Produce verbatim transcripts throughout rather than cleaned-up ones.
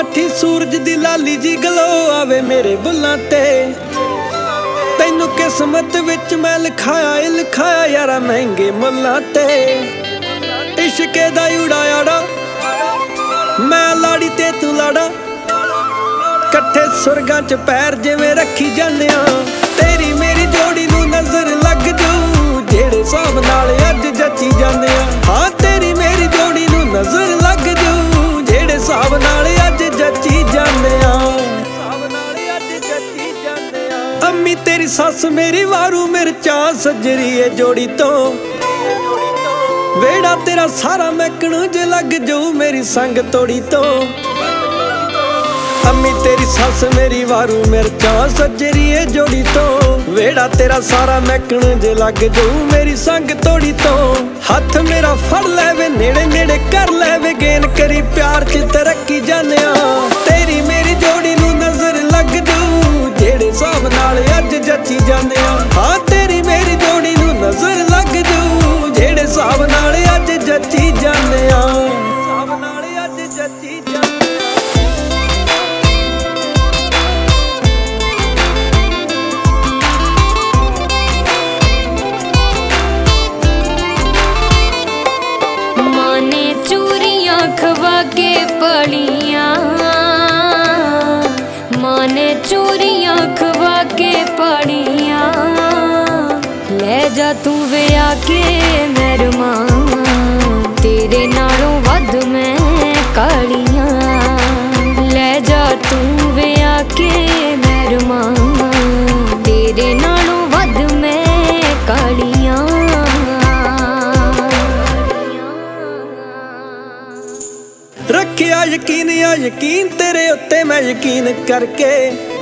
ਬੈਠੀ ਸੂਰਜ ਦੀ ਲਾਲੀ ਜੀ ਗਲੋ ਆਵੇ ਮੇਰੇ ਬੁੱਲਾਂ ਤੇ। ਤੈਨੂੰ ਕਿਸਮਤ ਵਿੱਚ ਮੈਂ ਲਿਖਾਇਆ ਏ ਲਿਖਾਇਆ ਯਾਰਾ ਮਹਿੰਗੇ ਮੁੱਲਾਂ ਤੇ। ਇਸ਼ਕੇ ਦਾ ਉਡਾਇਆ ਮੈਂ ਲਾੜੀ ਤੇ ਤੂੰ ਲਾੜਾ, ਇਕੱਠੇ ਸੁਰਗਾਂ ਚ ਪੈਰ ਜਿਵੇਂ ਰੱਖੀ ਜਾਂਦਿਆਂ। ਤੇਰੀ ਮੇਰੀ ਜੋੜੀ ਨੂੰ ਨਜ਼ਰ ਲੱਗ ਜੂ ਜਿਹੜੇ ਹਿਸਾਬ ਨਾਲ ਅੱਜ ਜੱਚੀ ਜਾਂਦੇ ਆ। ਹਾਂ ਤੇਰੀ ਮੇਰੀ ਜੋੜੀ ਨੂੰ ਨਜ਼ਰ ਲੱਗ ਜੂ ਜਿਹੜੇ ਹਿਸਾਬ ਨਾਲ ਅੱਜ ਜੱਚੀ ਜਾਂਦੇ ਆ। ਅੰਮੀ ਤੇਰੀ ਸੱਸ ਮੇਰੀ ਵਾਰੂ ਮਿਰਚਾਂ ਸੱਜਰੀ ਏ ਜੋੜੀ ਤੋਂ। ਵੇੜਾ ਤੇਰਾ ਸਾਰਾ ਮੈਕਣੂ ਜੇ ਲੱਗ ਜਾਊ ਮੇਰੀ ਸੰਗ ਤੋੜੀ ਤੋਂ। ਅੰਮੀ ਤੇਰੀ ਸੱਸ ਮੇਰੀ ਵਾਰੂ ਮਿਰਚਾਂ ਸੱਜਰੀ ਏ ਜੋੜੀ ਤੋਂ। ਵੇੜਾ ਤੇਰਾ ਸਾਰਾ ਮੈਕਣ ਜੇ ਲੱਗ ਜਾਊ ਮੇਰੀ ਸੰਗ ਤੋੜੀ ਤੋਂ। ਹੱਥ ਮੇਰਾ ਫੜ ਲੈਵੇ ਨੇੜੇ ਨੇੜੇ ਕਰ ਲੈਵੇ ਗੇਨ ਕਰੀ ਪਿਆਰ ਚ ਤਰੱਕੀ ਜਾਂਦਿਆਂ। ਤੇਰੀ ਮੇਰੀ ਜੋੜੀ ਨੂੰ ਨਜ਼ਰ ਲੱਗ ਜਾਊ ਜਿਹੜੇ ਹਿਸਾਬ ਨਾਲ ਅੱਜ ਜੱਚੀ ਜਾਂਦਿਆਂ। ਹਾਂ ਤੇਰੀ ਮੇਰੀ ਜੋੜੀ ਨੂੰ ਨਜ਼ਰ ਲੱਗ ਜਾਊ ਜਿਹੜੇ ਹਿਸਾਬ ਨਾਲ ਅੱਜ ਜੱਚੀ ਜਾਂਦਿਆਂ। ਹਿਸਾਬ ਨਾਲ ਅੱਜ ਜੱਚੀ ਜਾਂਦਿਆਂ। खवा के पड़िया माने चोरियां खवा के पड़िया। ले जा तू वे आके मेरे मां तेरे नालों वध मैं कालियां। ले जा तू वे आके मेरे मां तेरे नालों वध मैं कालियां। रखिया यकीन या यकीन तेरे उत्ते मैं यकीन करके।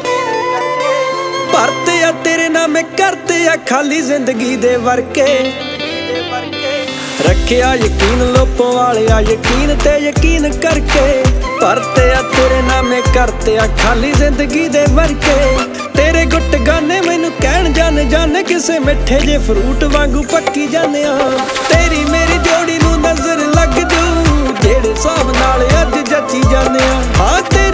भरते या तेरे नामे करते या खाली जिंदगी दे वर्के। रखिया यकीन लोपों वाले या यकीन ते यकीन करके। भरते या तेरे नामे करते या खाली जिंदगी दे वर्के। तेरे गुट गाने मैनू कहण जाने जाने किसे मिठे जे फ्रूट वांगू पक्की जाने। तेरी मेरी जोड़ी नू नजर लग जू ਜਿਹੜੇ ਹਿਸਾਬ ਨਾਲ ਅੱਜ ਜੱਚੀ ਜਾਂਦੇ ਆ। ਹਾਂ